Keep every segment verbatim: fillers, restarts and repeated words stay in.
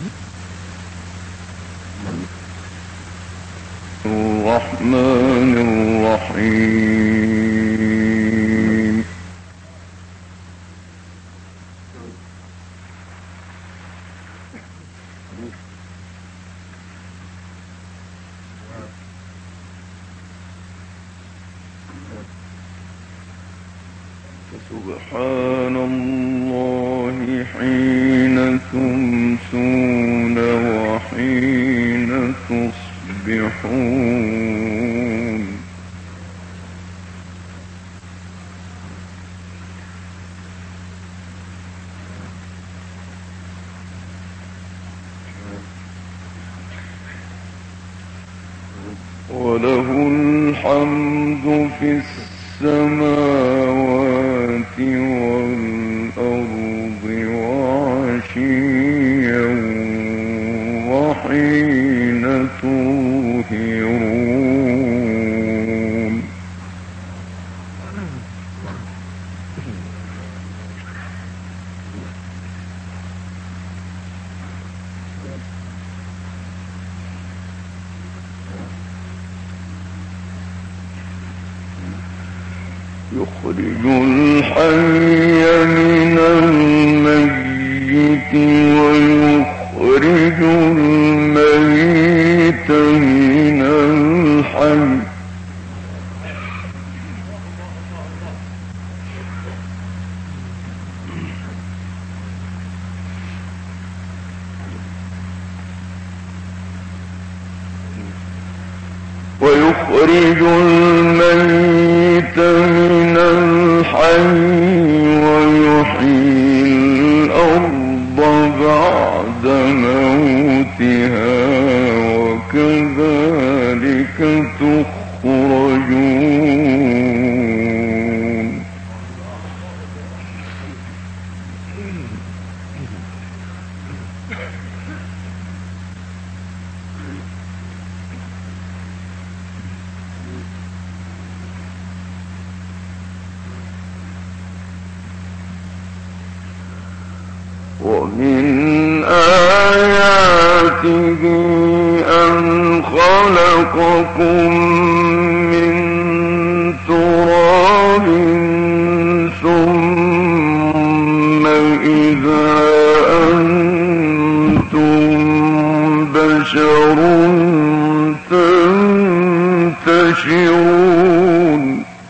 الرحمن الرحيم. سبحان الله حين تمسون وحين تصبحون. وله الحمد في السماوات والأرض وعشيا وحين تظهرون. يخرج الحي من الميت ويخرج الميت من الحي. ويخرج الميت من الحي ويحيي الأرض بعد موتها وكذلك تخرجون. ومن آياته أن خلقكم من تراب ثم إذا أنتم بشر تنتشرون.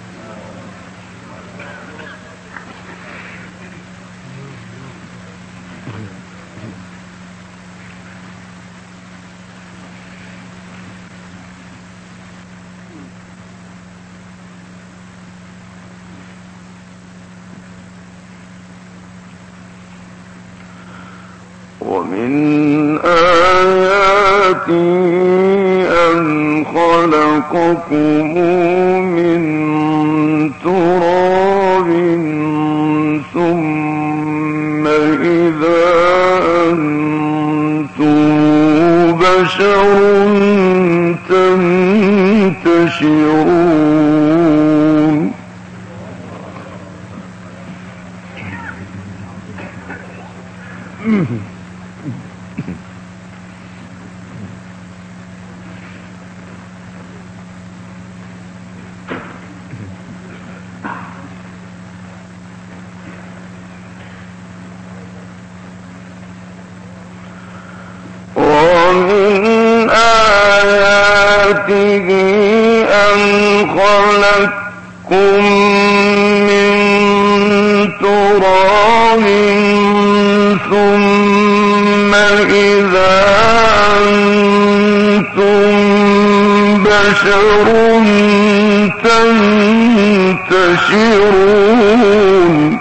ومن آياته أن خلقكم من تراب ثم إذا أنتم بشر تنتشرون. ومن آياته أن خلقكم من تراب ثم إذا أنتم بشر تنتشرون.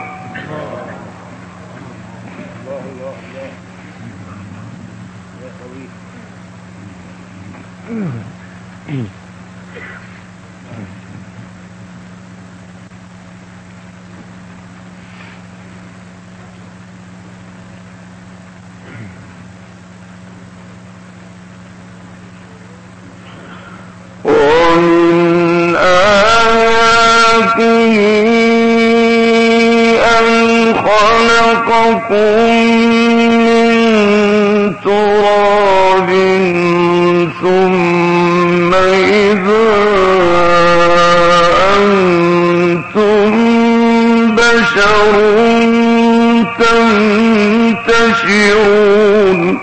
ومن آياته أن خلقكم من تراب بشر تنتشرون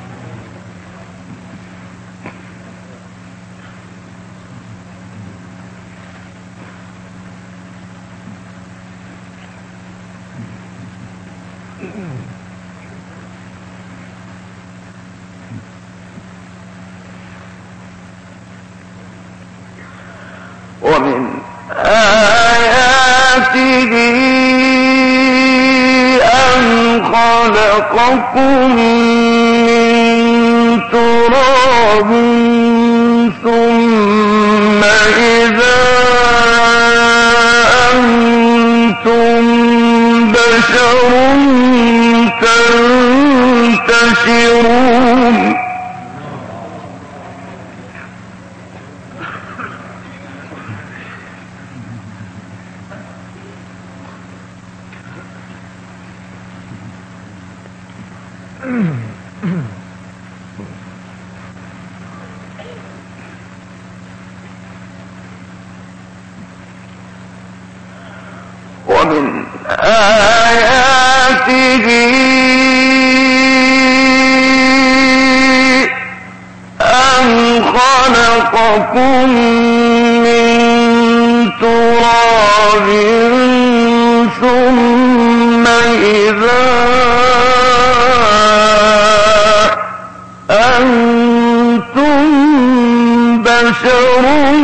ومن آياته أن خلقكم من تراب ثم إذا أنتم بشر تنتشرون ومن آياته أن خلقكم من تراب ثم إذا أنتم بشر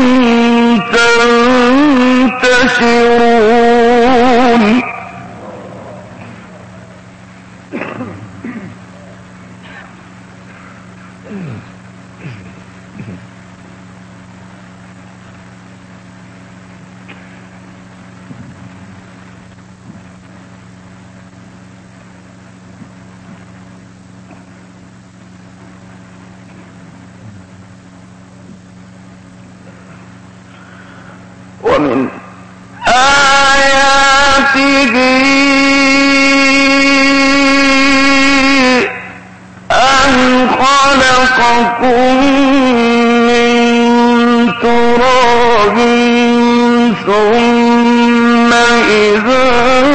تنتشرون ومن آياته أن خلقكم من تراب ثم إذا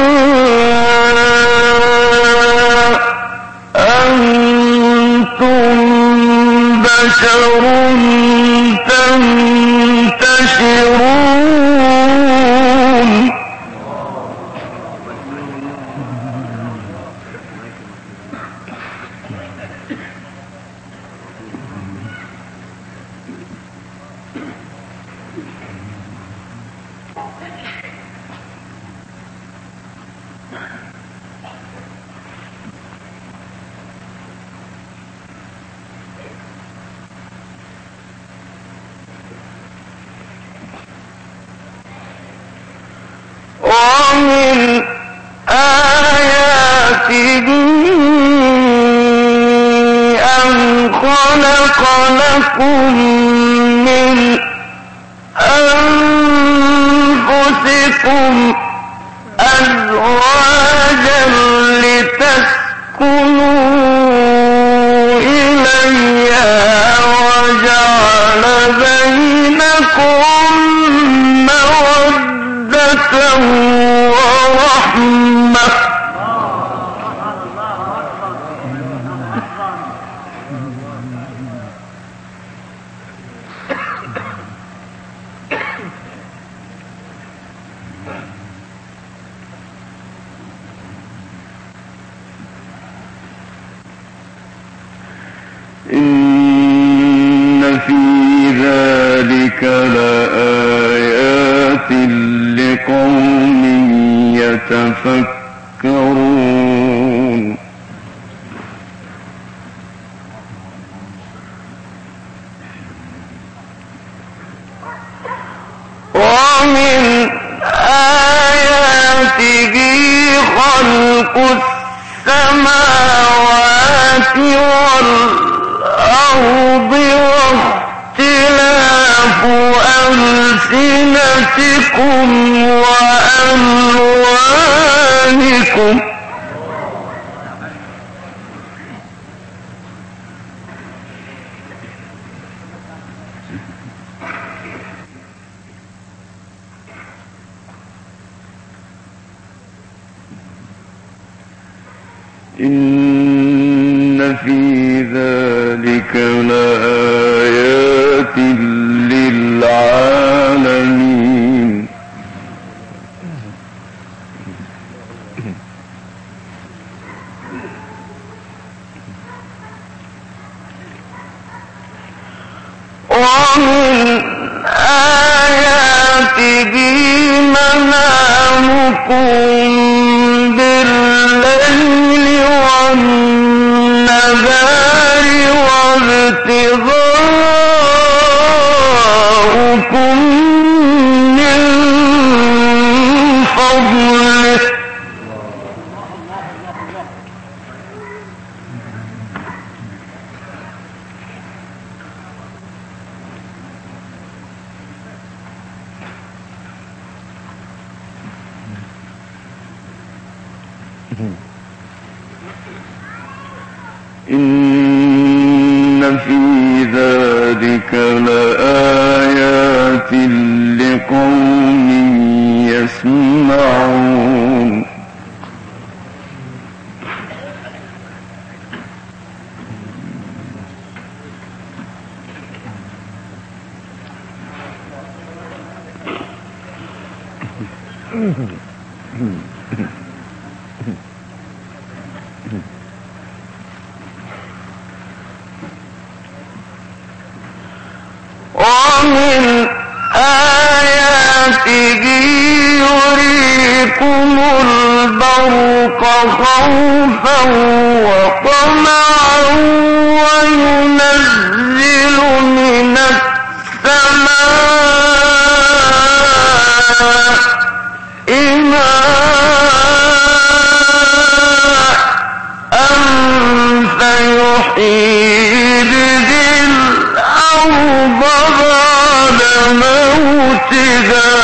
أنتم بشر تنتشرون ومن آياته أن خلق لكم من أنفسكم أزواجا لتسكنوا إليها وجعل بينكم مودة ورحمة إن في ذلك لآيات لقوم يتفكرون ومن آياته خلق السماوات والأرض واختلاف ألسنتكم وألوانكم إن في ذلك لآيات للعالمين ومن آياته منامكم بالليل والنهار وابتغاؤكم من فضله إن في ذلك لآيات لقوم يسمعون ومن آياته يريكم البرق خوفا وطمعا وينزل من السماء ماء فيحيي به الأرض بعد موتها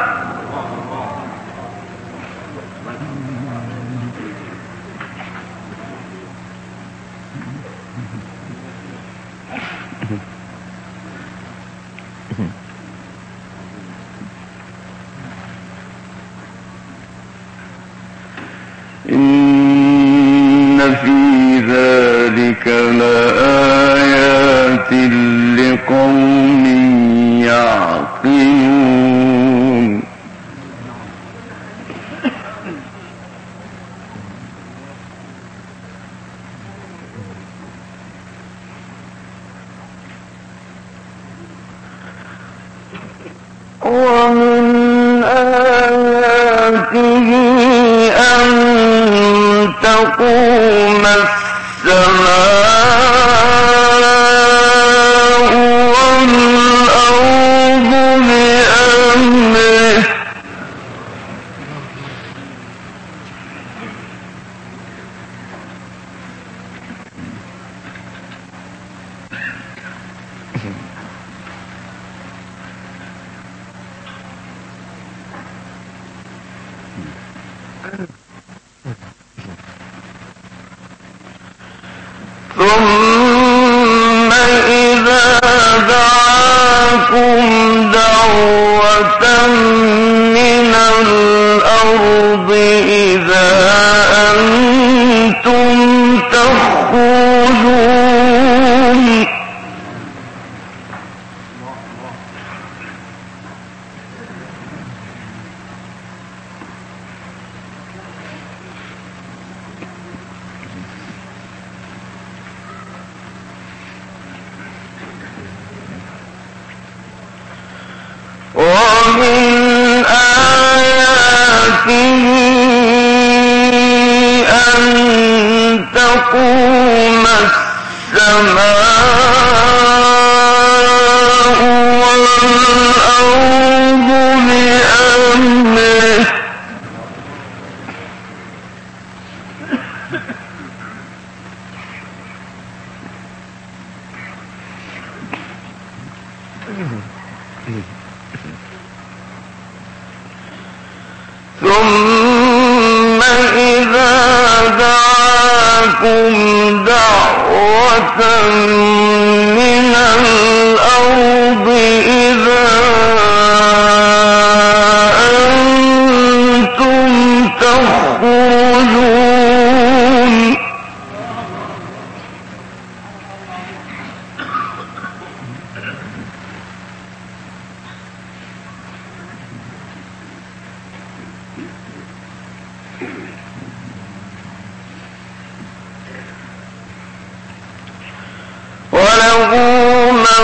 إن في ذلك لآيات لقوم يعقلون ومن آياته أن تقوم السماء والأرض بأمره ثم إذا دعاكم دعوة من الأرض إذا أنتم تخرجون ومن آياته أن تقوم السماء والأرض بأمره ثم إذا دعاكم دعوة من الأرض إذا أنتم تخرجون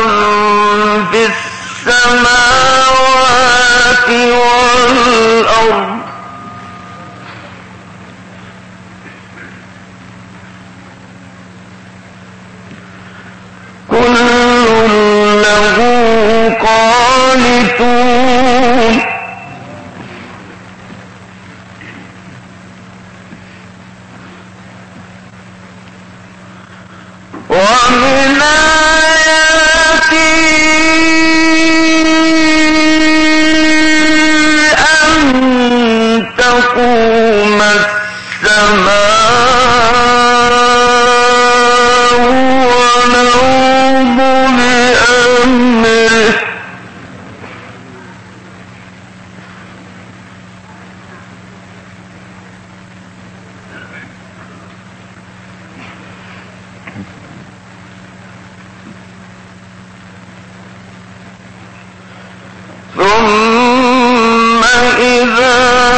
في السماوات والأرض كل له قانتون ومن آياته أن تقوم السماء والأرض بأمره ثم إذا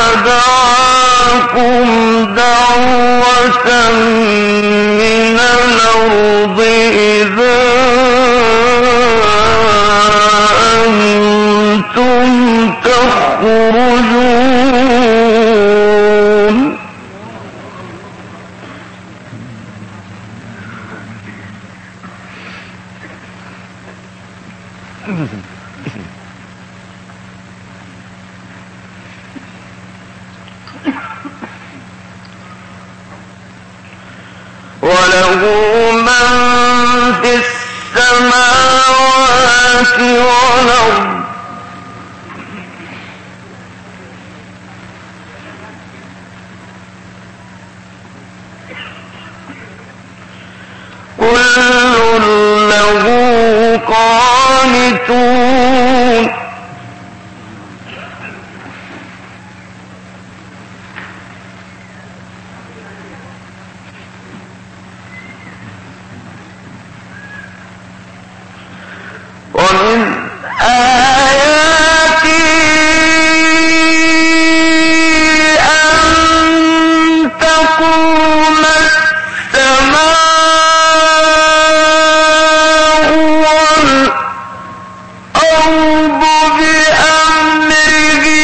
دعاكم دعوة من الأرض إذا أنتم تخرجون وله من في السماوات والأرض كل له قانتون ومن آياته أن تقوم السماء والأرض بأمره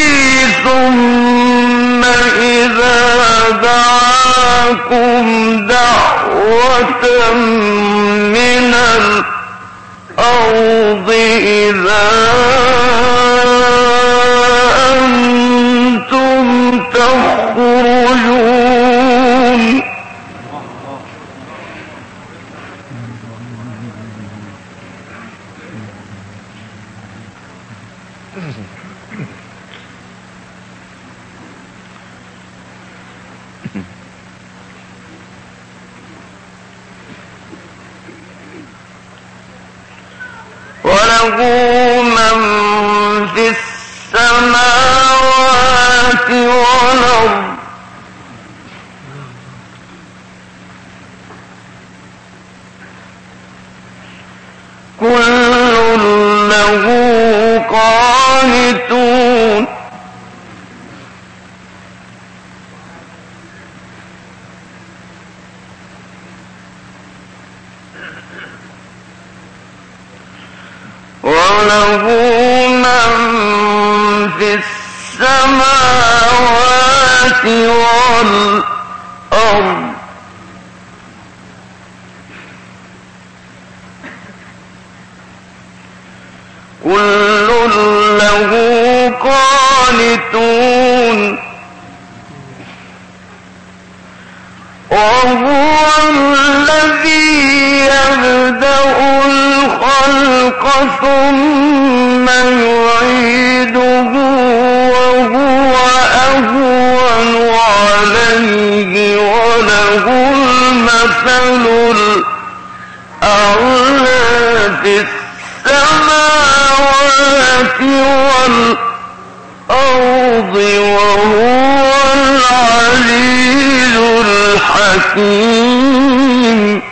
ثم إذا دعاكم دعوة من الأرض الأرض إذا أنتم تخرجون وله من في السماوات والأرض كل له قانتون وله من في السماوات والأرض كل له قانتون وهو الذي يبدأ الخلق ثم يعيده وهو أهون عليه وله المثل الأعلى في السماوات والأرض وهو العزيز الحكيم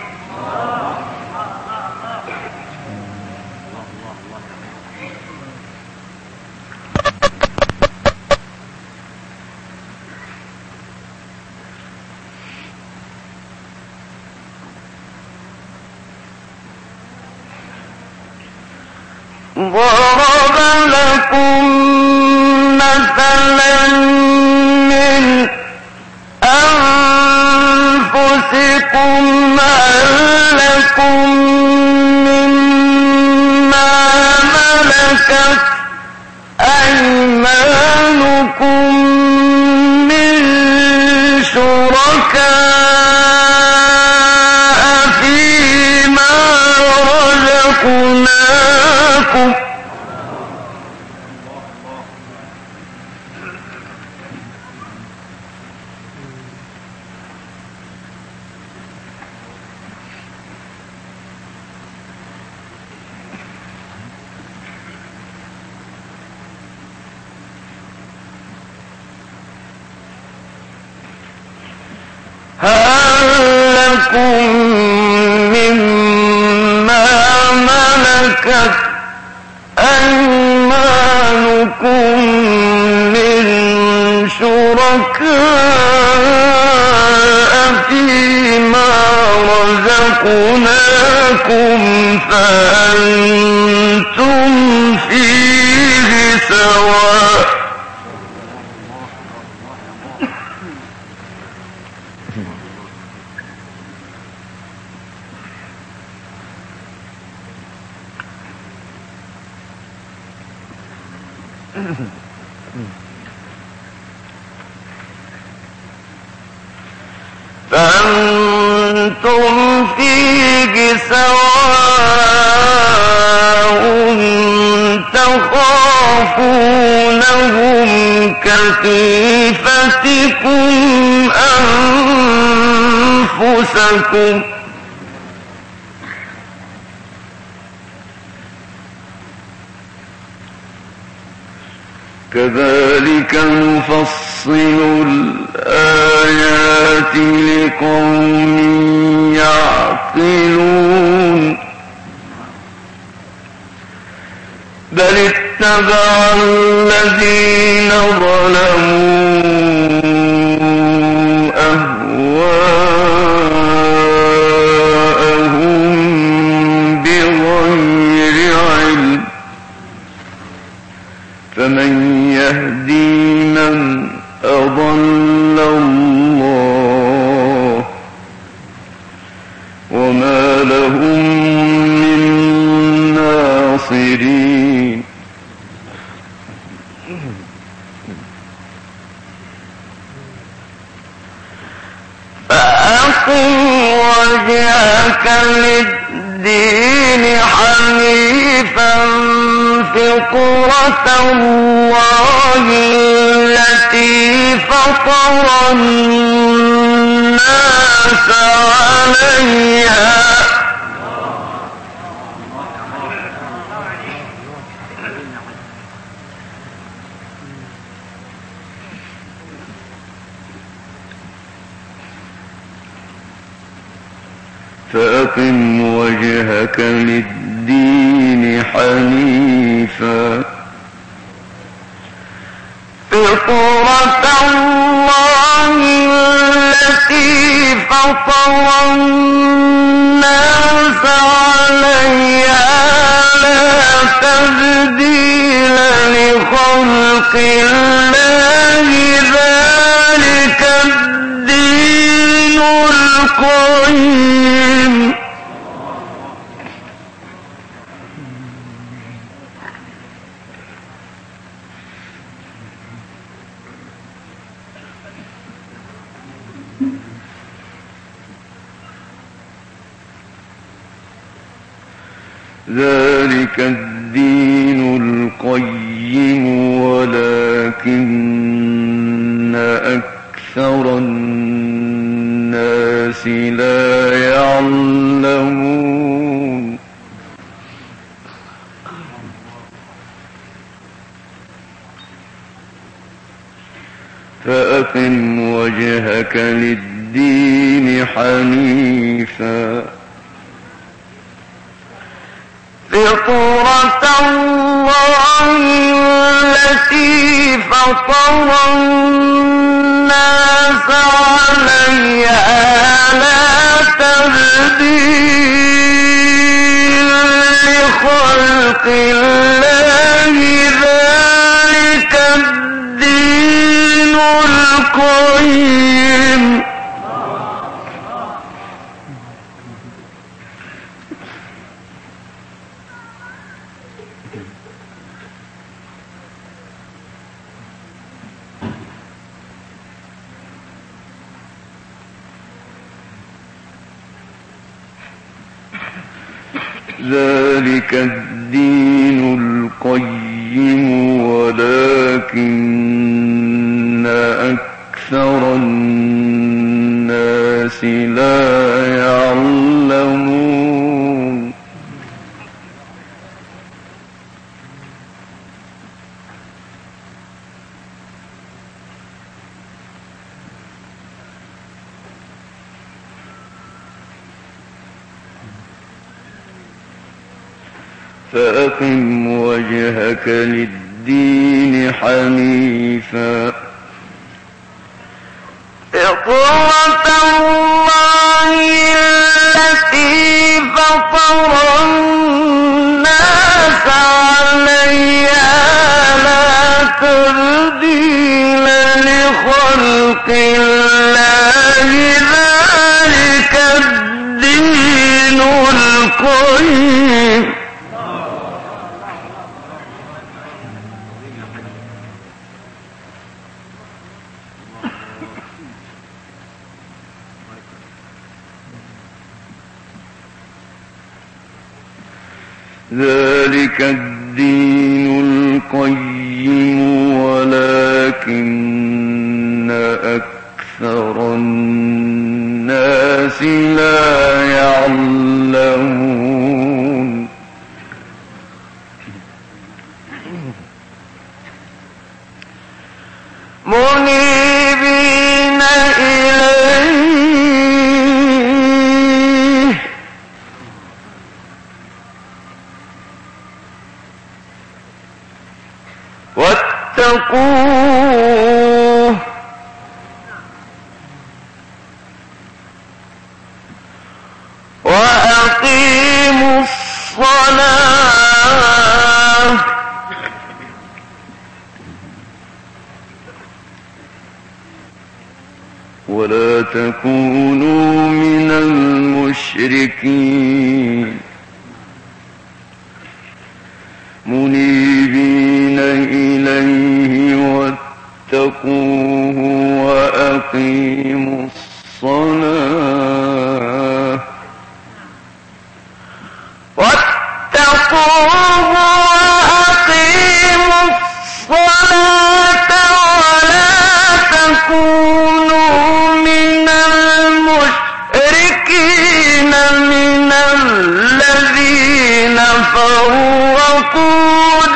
ضرب لكم مثلا من أنفسكم هل لكم مما ملكت أيمانكم من شركاء فيما رزقناكم هل لكم مما ملكت أيمانكم من شركاء فيما رزقناكم فأنتم فيه سواء فأنتم فيه سواء تخافونهم كخيفتكم أنفسكم كذلك نفصل الآيات لقوم يعقلون بل اتبع الذين ظلموا أهواءهم بغير علم فمن يهدي من أضل الله وما لهم من ناصرين فأقم وجهك للدين حنيفا فطرة الله التي فطر الناس عليها فأقم وجهك للدين حنيفا فطرة الله التي فطر الناس عليها لا تبديل لخلق الله ذلك الدين القيم ذلك الدين القيم ولكن أكثر الناس لا يعلمون فأقم وجهك للدين حنيفا فطرة الله التي فطر الناس عليها لا تبديل لخلق خلق الله ذلك الدين القيم ذلك الدين القيم ولكن أكثر الناس لا يعلمون فأقم وجهك للدين حنيفا فطرة الله التي فطر الناس عليها لا تبديل لخلق الله ذلك الدين القيم ذلك الدين القيم ولكن أكثر الناس لا يعلمون منيبين إليه واتقوه وأقيموا الصلاة ولا تكونوا من المشركين منيبين إليه واتقوه وأقيموا الصلاة واتقوه وأقيموا الصلاة ولا تكونوا من المشركين من الذين فرقوا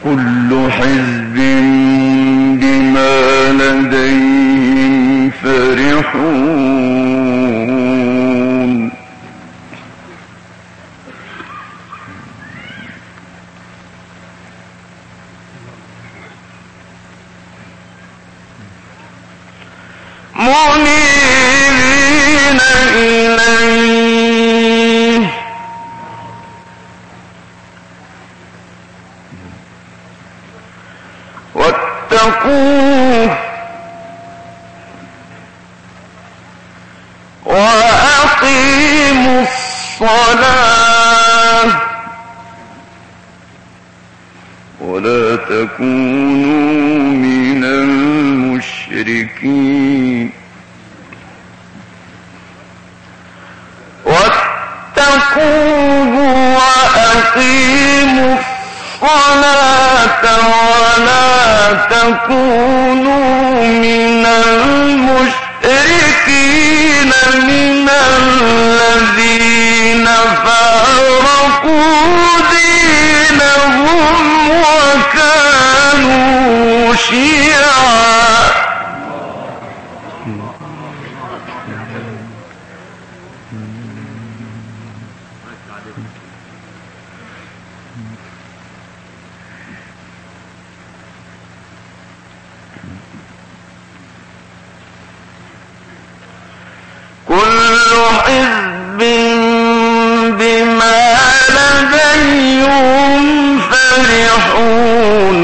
كل حزب بما لديهم فرحون منيبين إليه واتقوه وأقيموا الصلاة ولا تكونوا من المشركين واتقوه وأقيموا الصلاة ولا تكونوا من المشركين من الذين فارقوا دينهم وكانوا شيعا كل حزب بما لديهم فرحون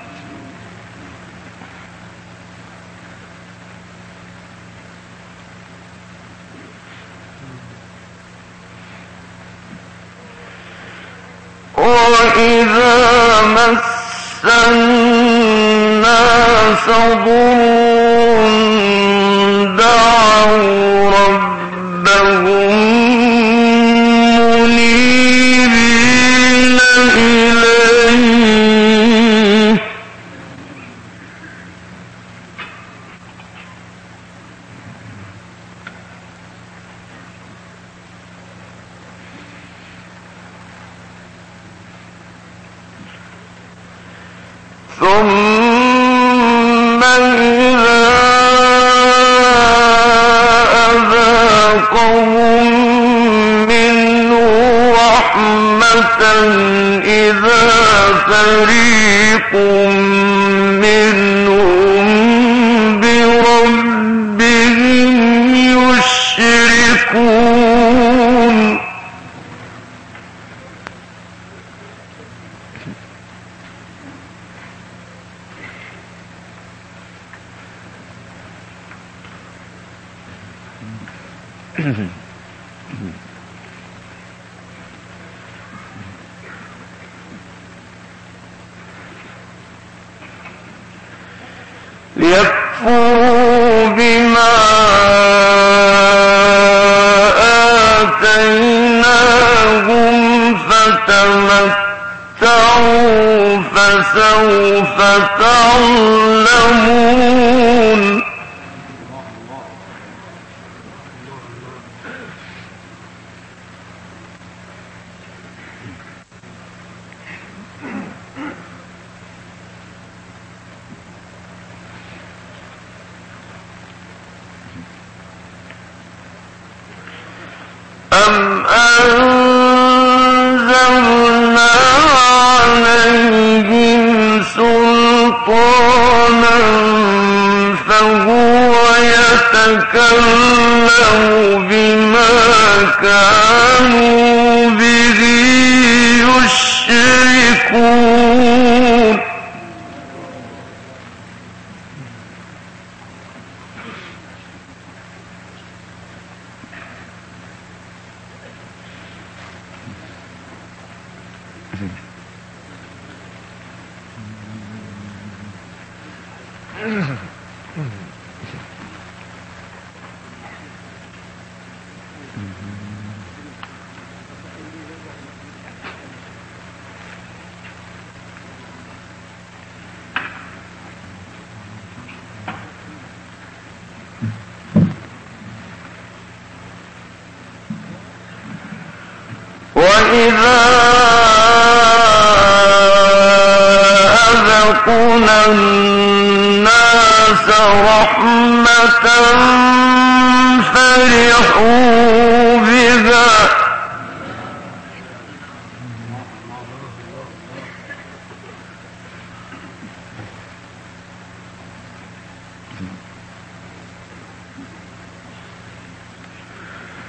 وإذا مس الناس ضر دعوا ربهم منيبين إليه ثم إذا أذاقهم منه رحمة إذا فريق منهم بربهم يشركون ليكفروا بما آتيناهم فتمتعوا فسوف تعلمون أم أنزلنا عليهم سلطانا فهو يتكلم بما كانوا به يشركون وإذا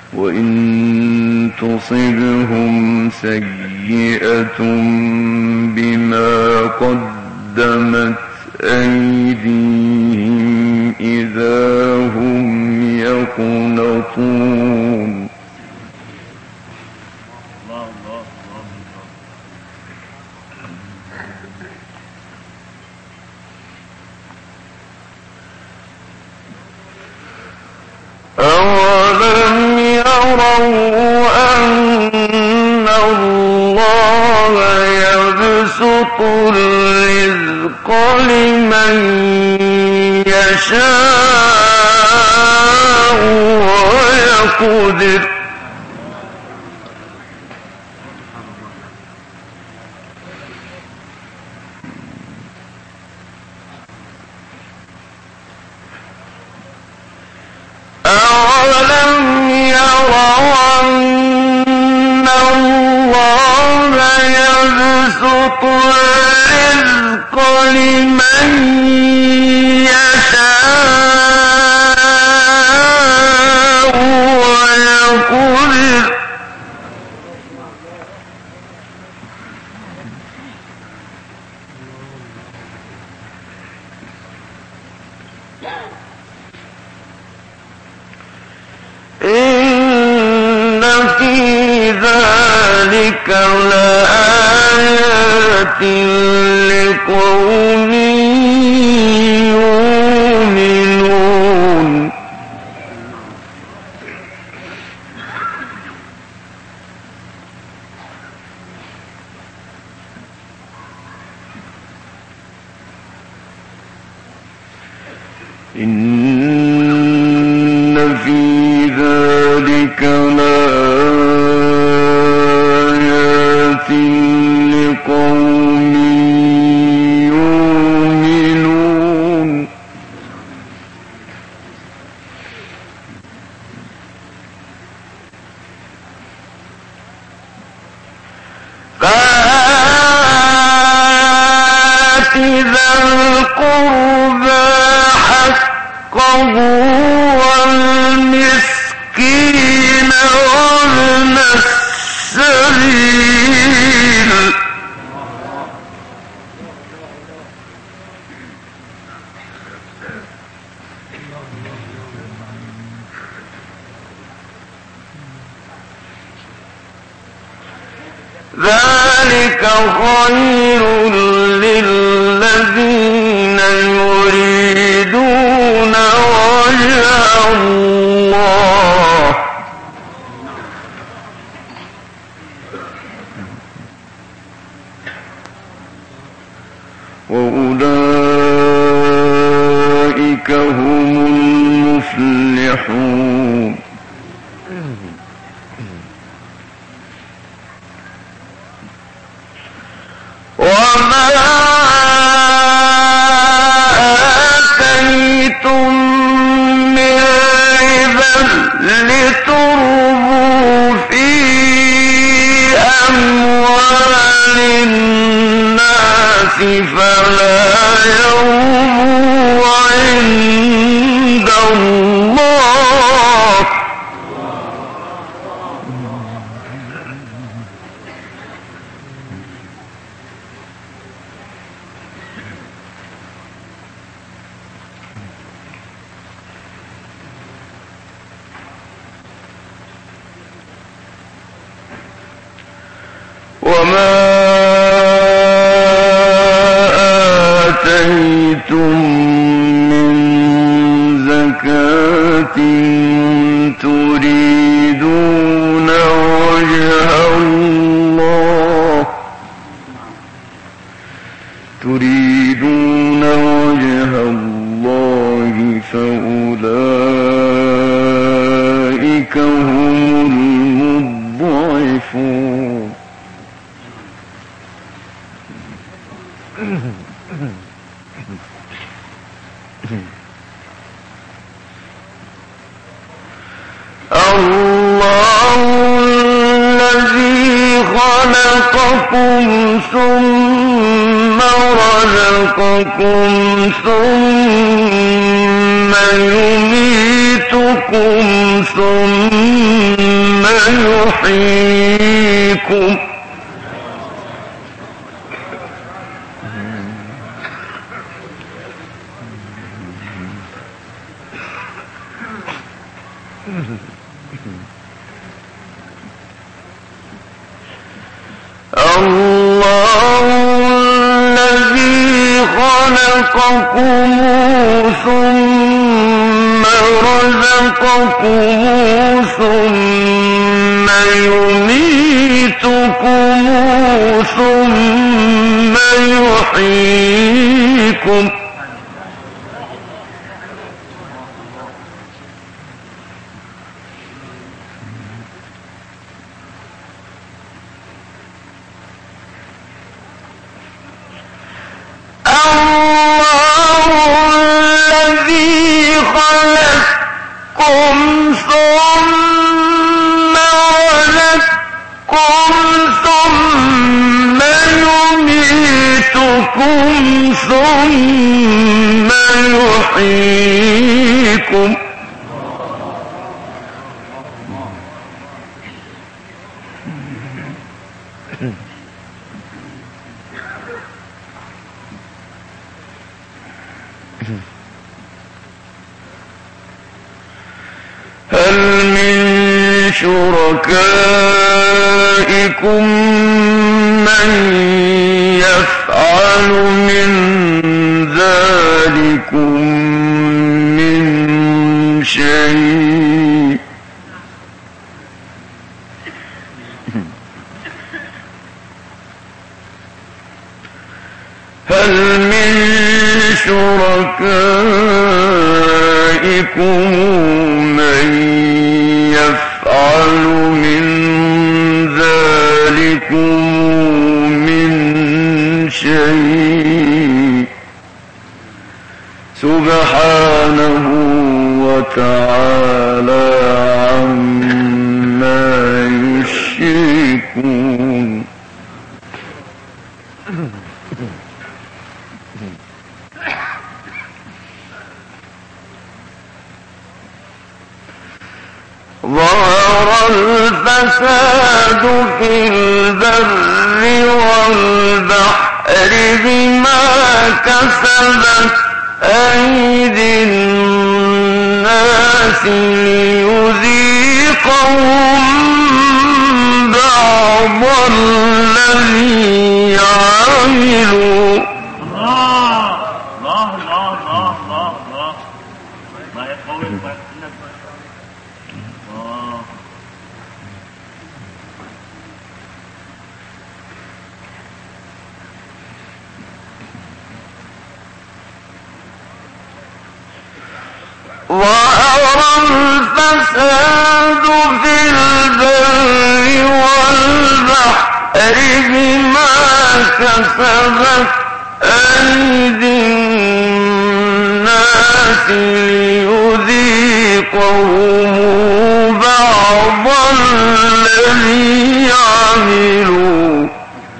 وإن تصبهم سيئة بما قدمت أيديهم إذا هم يقنطون أولم يروا أن الله يبسط الرزق لمن يشاء ويقدر أولم يروا أن الله يبسط الرزق لمن يشاء ويقدر إن في ذلك لآيات لقوم يؤمنون إن في ذلك لآيات لقوم يؤمنون فآت ذا القربى حقه والمسكين وابن السبيل ذلك خير للذين يريدون وجه الله وأولئك هم المفلحون وما آتيتم من ربا لتربوا في أموال الناس فلا يربوا عند الله وما آتيتم من زكاة تريدون وجه الله تريدون وجه الله فأولئك هم المضعفون الله الذي خلقكم ثم رزقكم ثم يميتكم ثم يحييكم الله الذي خلقكم ثم رزقكم ثم يميتكم ثم يحييكم ثم يحييكم هل من شركائكم من يفعل من ذلكم من شيء هل من شركائكم من يفعل من ذلكم من شيء سبحانه وتعالى عما يشركون ظهر الفساد في البر والبحر بما كسبت أيدي الناس ليذيقهم بعض الذي عملوا. الله الله الله الله الله الله يقوي الله. ظهر الفساد في البر والبحر بما كسبت أيدي الناس ليذيقهم بعض الذي عملوا.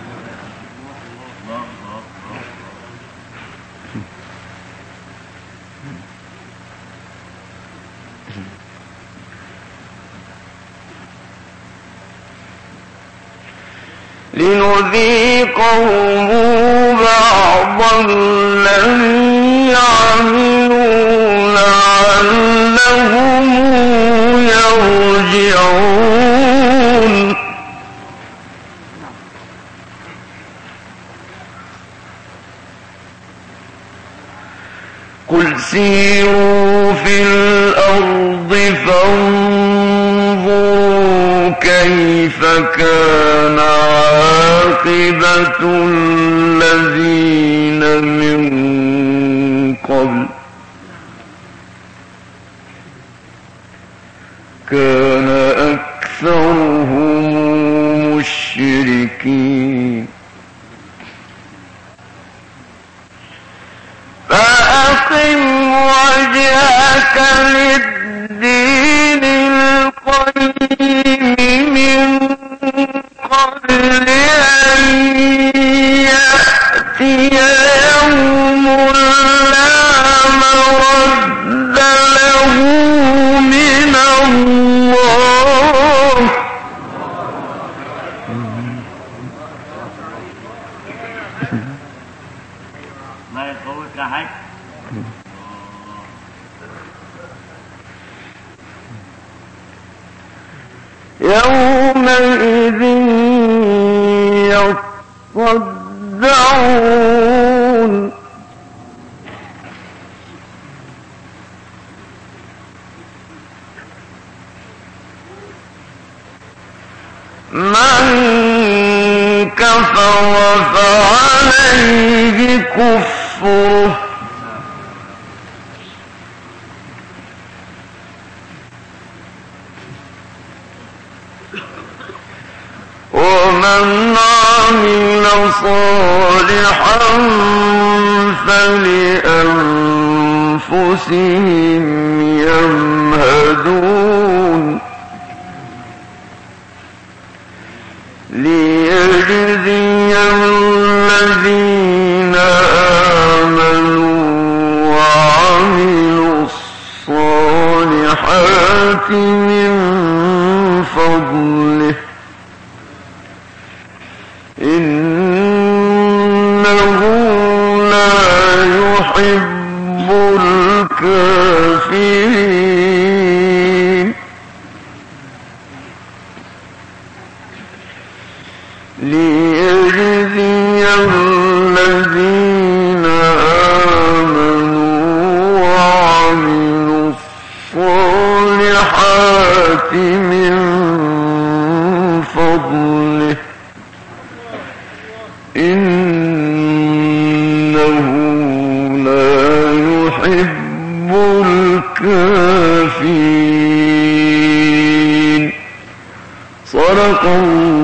لنذيقهم بعض الذي عملوا لعلهم يرجعون. قل سيروا في الأرض فانظروا كيف كان عاقبة الذين من قبل كان أكثرهم مشركين فأقم وجهك للدين القيم من قبل أن يأتي يوم لا مرد له من الله يومئذ يصدعون من كفر فعليه كفره ومن عمل صالحا فلأنفسهم يمهدون ليجزي الذين آمنوا وعملوا الصالحات من فضله إنه لا يحب الكافرين ليجزي الذين آمنوا وعملوا الصالحات من فضله إنه لا يحب الكافرين. صدق الله